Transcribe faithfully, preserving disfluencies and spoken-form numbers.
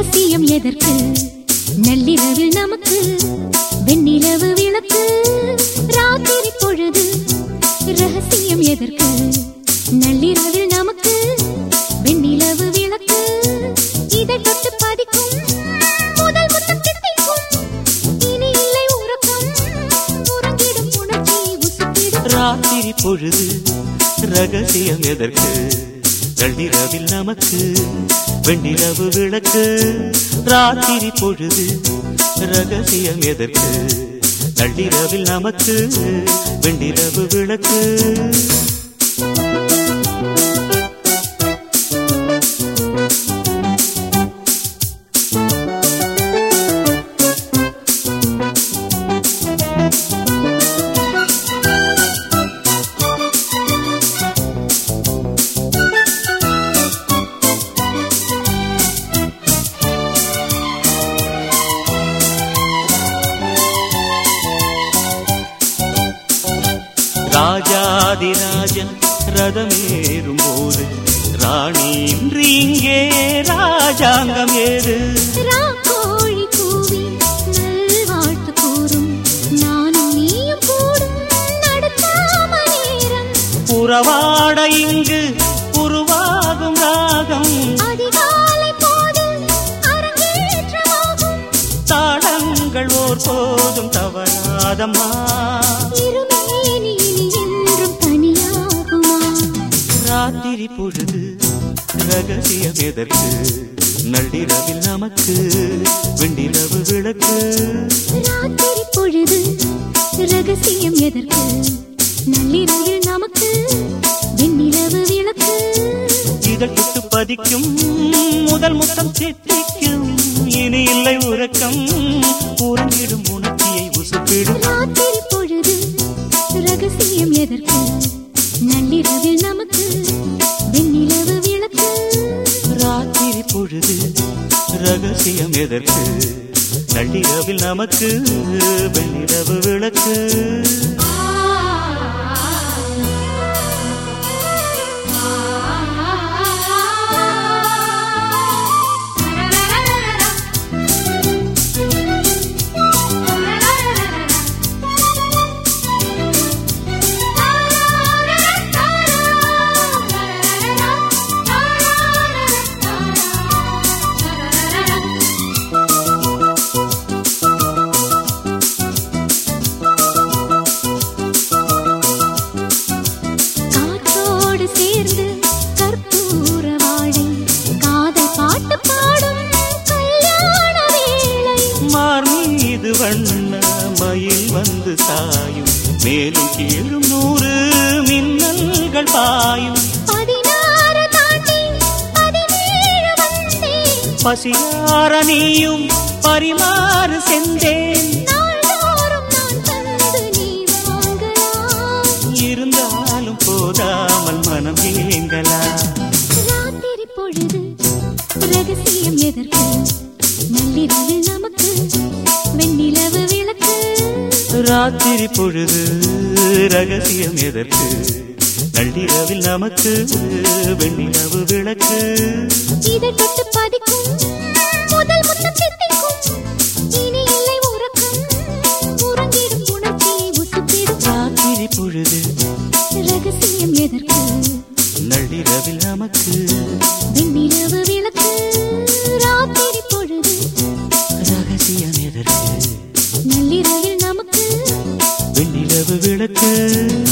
ரகசியம் எதற்கு நள்ளிரவில் நமக்கு வெண்ணிலவு விளக்கு ராத்திரி பொழுது ரகசியம் எதற்கு நள்ளிரவில் நமக்கு வெண்ணிலவு விளக்கு இதை தொட்டு பதிக்கும் முதல் முத்தம் தித்திக்கும் இனி இல்லை உறக்கம் உறங்கிடும் உணர்ச்சியை உசுப்பிடும் ராத்திரி பொழுது ரகசியம் எதற்கு நள்ளிரவில் நமக்கு வெண்ணிலவு விளக்கு ராத்திரி பொழுது ரகசியம் எதற்கு நள்ளிரவில் நமக்கு வெண்ணிலவு விளக்கு ராஜாதிராஜன் ரதமேறும் போது ராணி இன்று இங்கே ராஜாங்கம் ஏது கோழி கூவி நல்வாழ்த்து கூறும் நானும் நீயும் கூடும் நடத்தாம நேரம் புறவாட இங்கு உருவாகும் ராகம் அதிகாலை போது அரங்கேற்றமாகும் தாளங்கள் ஓர் போதும் தவறாதம்மா ராத்திரி பொழுது ரகசியம் எதற்கு நள்ளிரவில் நமக்கு வெண்ணிலவு விளக்கு ராத்திரி பொழுது ரகசியம் எதற்கு நள்ளிரவில் நமக்கு வெண்ணிலவு விளக்கு இதழ் தொட்டு பதிக்கும் முதல் முத்தம் தித்திக்கும் இனி இல்லை உறக்கம் உறங்கிடும் உணர்ச்சியை உசுப்பிடும் ராத்திரி பொழுது ரகசியம் எதற்கு நள்ளிரவில் நமக்கு வெண்ணிலவு விளக்கு ராத்திரி பொழுது ரகசியம் எதற்கு நள்ளிரவில் நமக்கு வெண்ணிலவு விளக்கு வண்ண மயில் வந்து சாயும் மேலும் கீழும் நூறு மின்னல்கள் பாயும் பதினாறு தாண்டி பதினேழு வந்தேன் பசியார நீயும் பரிமாறு சென்றேன் நாள்தோறும் நான் தந்து நீ வாங்கலாம் இருந்தாலும் போதாமல் மனம் ஏங்கலாம் ராத்திரி பொழுது ரகசியம் எதற்கு நள்ளிரவில் நமக்கு வெண்ணிலவு விளக்கு ராத்திரி பொழுது ரகசியம் எதற்கு நள்ளிரவில் நமக்கு வெண்ணிலவு விளக்கு இதை தொட்டு பதிக்கும் முதல் முத்தம் தித்திக்கும் இனி இல்லை உறக்கம் உறங்கிடும் உணர்ச்சியை உசுப்பிடும் ராத்திரி பொழுது ரகசியம் எதற்கு நள்ளிரவில் நமக்கு வெண்ணிலவு விளக்கு ராத்திரி பொழுது ரகசியம் எதற்கு நள்ளிரவில் நமக்கு வெண்ணிலவு விளக்கு